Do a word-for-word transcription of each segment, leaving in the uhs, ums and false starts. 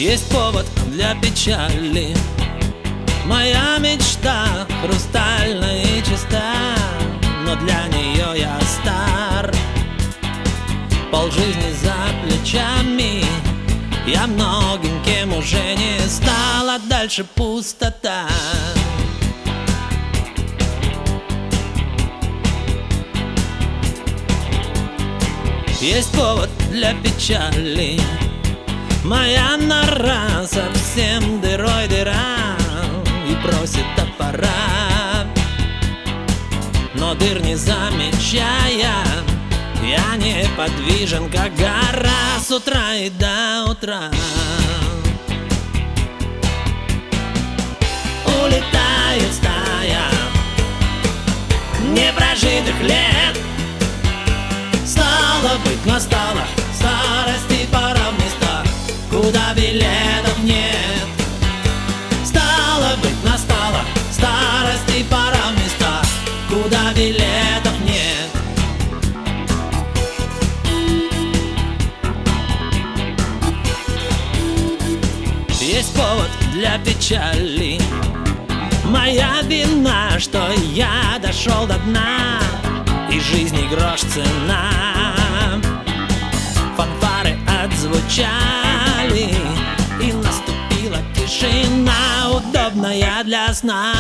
Есть повод для печали. Моя мечта хрустальная и чиста, но для нее я стар. Полжизни за плечами, я многим кем уже не стал, а дальше пустота. Есть повод для печали. Моя нора совсем дырой дыра и просит топора, но дыр не замечая, я неподвижен, как гора, с утра и до утра. Улетает стая непрожитых лет. Стало быть, настала старости пора в места, куда билетов нет. Стало быть, настала старости пора в места, куда билетов нет. Есть повод для печали. Моя вина, что я дошел до дна, и жизни грош цена. Фанфары отзвучали, и наступила тишина, удобная для сна.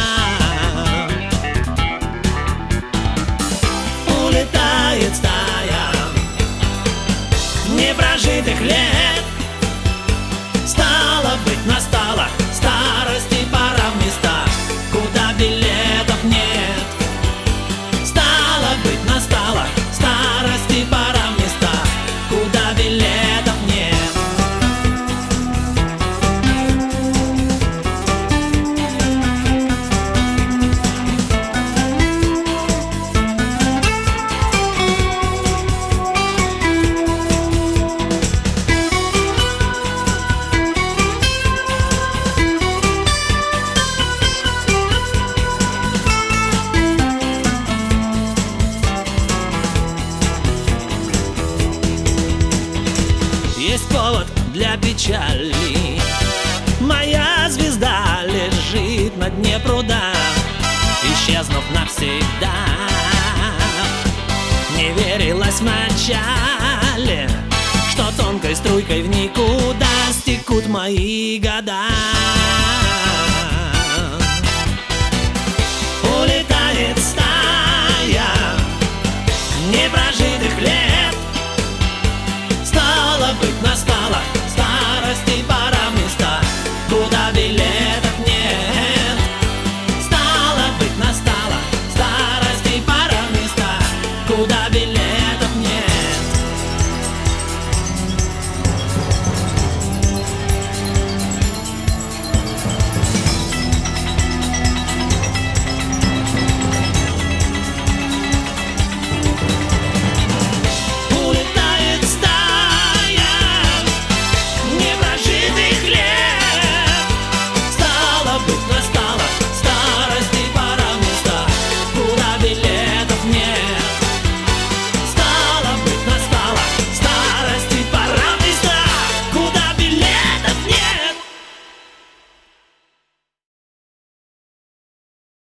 Улетает стая непрожитых лет. Стало быть, настала старости пора в места, куда билетов нет. Стало быть, настала старости пора в места, куда билетов нет. Есть повод для печали. Моя звезда лежит на дне пруда, исчезнув навсегда. Не верилось вначале, что тонкой струйкой в никуда стекут мои года.